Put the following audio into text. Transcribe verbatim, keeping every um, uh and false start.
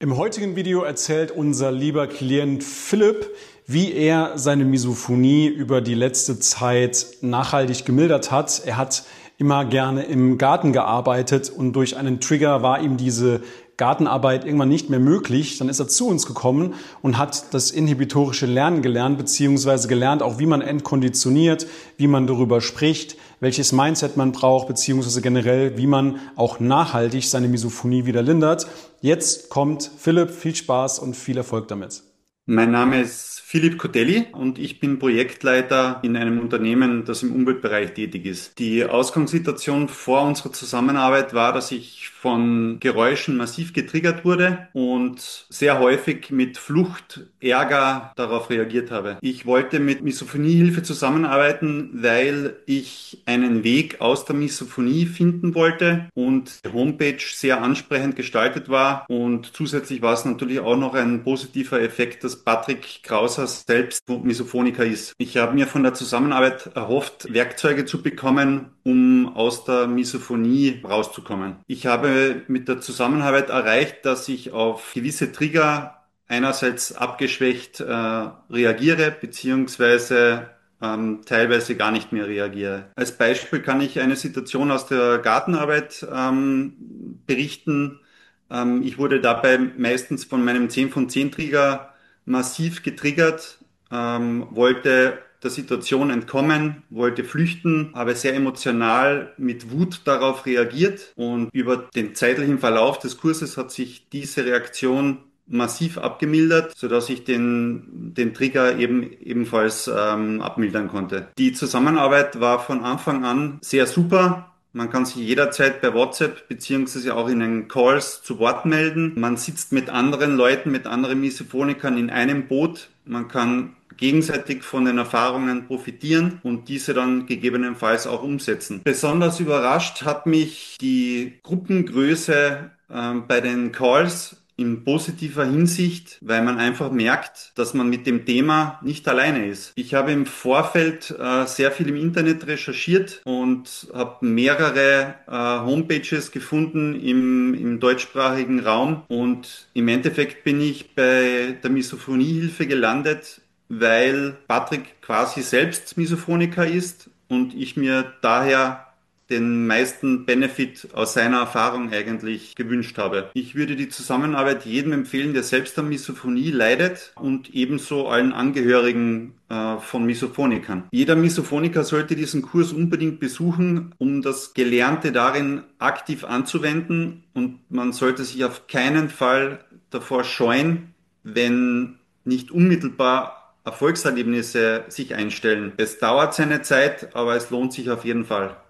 Im heutigen Video erzählt unser lieber Klient Philipp, wie er seine Misophonie über die letzte Zeit nachhaltig gemildert hat. Er hat immer gerne im Garten gearbeitet und durch einen Trigger war ihm diese Gartenarbeit irgendwann nicht mehr möglich. Dann ist er zu uns gekommen und hat das inhibitorische Lernen gelernt, beziehungsweise gelernt auch, wie man entkonditioniert, wie man darüber spricht, welches Mindset man braucht, beziehungsweise generell, wie man auch nachhaltig seine Misophonie wieder lindert. Jetzt kommt Philipp, viel Spaß und viel Erfolg damit. Mein Name ist Philipp Cotelli und ich bin Projektleiter in einem Unternehmen, das im Umweltbereich tätig ist. Die Ausgangssituation vor unserer Zusammenarbeit war, dass ich von Geräuschen massiv getriggert wurde und sehr häufig mit Flucht, Ärger darauf reagiert habe. Ich wollte mit Misophoniehilfe zusammenarbeiten, weil ich einen Weg aus der Misophonie finden wollte und die Homepage sehr ansprechend gestaltet war, und zusätzlich war es natürlich auch noch ein positiver Effekt, dass Patrick Krauser selbst Misophoniker ist. Ich habe mir von der Zusammenarbeit erhofft, Werkzeuge zu bekommen, um aus der Misophonie rauszukommen. Ich habe mit der Zusammenarbeit erreicht, dass ich auf gewisse Trigger einerseits abgeschwächt äh, reagiere, beziehungsweise ähm, teilweise gar nicht mehr reagiere. Als Beispiel kann ich eine Situation aus der Gartenarbeit ähm, berichten. Ähm, ich wurde dabei meistens von meinem zehn von zehn Trigger massiv getriggert, ähm, wollte der Situation entkommen, wollte flüchten, habe sehr emotional mit Wut darauf reagiert, und über den zeitlichen Verlauf des Kurses hat sich diese Reaktion massiv abgemildert, sodass ich den, den Trigger eben ebenfalls ähm, abmildern konnte. Die Zusammenarbeit war von Anfang an sehr super. Man kann sich jederzeit bei WhatsApp beziehungsweise auch in den Calls zu Wort melden. Man sitzt mit anderen Leuten, mit anderen Misophonikern in einem Boot. Man kann gegenseitig von den Erfahrungen profitieren und diese dann gegebenenfalls auch umsetzen. Besonders überrascht hat mich die Gruppengröße ähm, bei den Calls in positiver Hinsicht, weil man einfach merkt, dass man mit dem Thema nicht alleine ist. Ich habe im Vorfeld äh, sehr viel im Internet recherchiert und habe mehrere äh, Homepages gefunden im, im deutschsprachigen Raum, und im Endeffekt bin ich bei der Misophoniehilfe gelandet, weil Patrick quasi selbst Misophoniker ist und ich mir daher den meisten Benefit aus seiner Erfahrung eigentlich gewünscht habe. Ich würde die Zusammenarbeit jedem empfehlen, der selbst an Misophonie leidet, und ebenso allen Angehörigen äh, von Misophonikern. Jeder Misophoniker sollte diesen Kurs unbedingt besuchen, um das Gelernte darin aktiv anzuwenden, und man sollte sich auf keinen Fall davor scheuen, wenn nicht unmittelbar Erfolgserlebnisse sich einstellen. Es dauert seine Zeit, aber es lohnt sich auf jeden Fall.